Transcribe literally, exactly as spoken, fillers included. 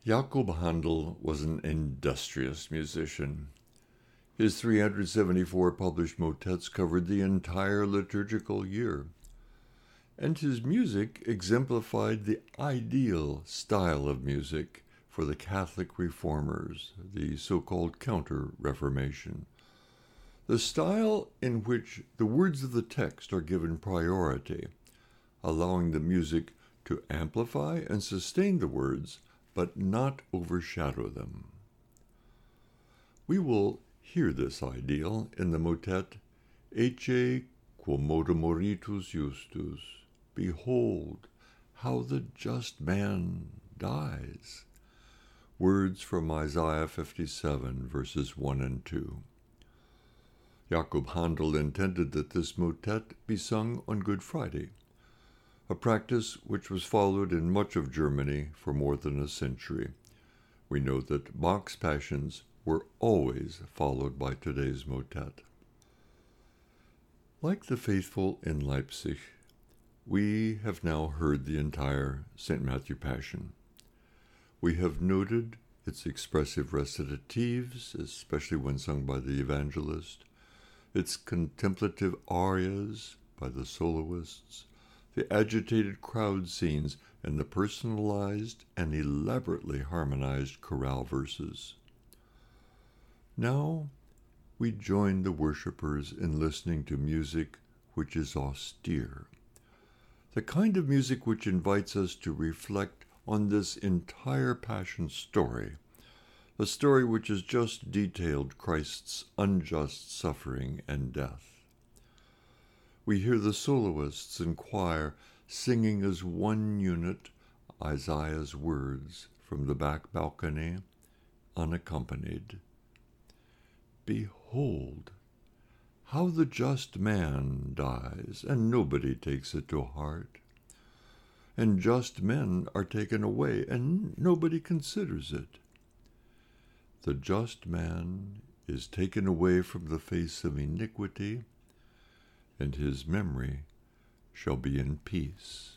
Jakob Handel was an industrious musician. His three hundred seventy-four published motets covered the entire liturgical year, and his music exemplified the ideal style of music for the Catholic reformers, the so-called Counter-Reformation, the style in which the words of the text are given priority, allowing the music to amplify and sustain the words, but not overshadow them. We will hear this ideal in the motet Ecce quomodo moritus justus, Behold, how the just man dies. Words from Isaiah fifty-seven, verses one and two. Jakob Handel intended that this motet be sung on Good Friday, a practice which was followed in much of Germany for more than a century. We know that Bach's Passions were always followed by today's motet. Like the faithful in Leipzig, we have now heard the entire Saint Matthew Passion. We have noted its expressive recitatives, especially when sung by the evangelist, its contemplative arias by the soloists, the agitated crowd scenes, and the personalized and elaborately harmonized chorale verses. Now we join the worshippers in listening to music which is austere, the kind of music which invites us to reflect on this entire Passion story, a story which has just detailed Christ's unjust suffering and death. We hear the soloists and choir singing as one unit Isaiah's words from the back balcony, unaccompanied. Behold, how the just man dies, and nobody takes it to heart. And just men are taken away, and nobody considers it. The just man is taken away from the face of iniquity, and his memory shall be in peace.